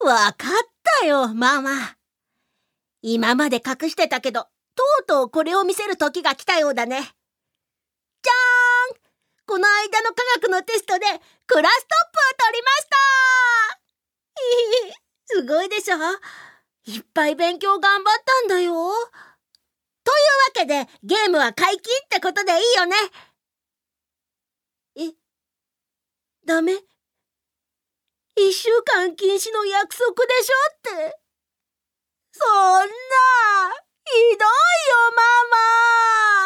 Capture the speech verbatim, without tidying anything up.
わかったよ、ママ。今まで隠してたけど、とうとうこれを見せる時が来たようだね。じゃーん！この間の科学のテストでクラストップを取りました！すごいでしょ？いっぱい勉強頑張ったんだよ。というわけで、ゲームは解禁ってことでいいよね。え？ダメ？一週間禁止の約束でしょって。そんな、ひどいよ、ママ。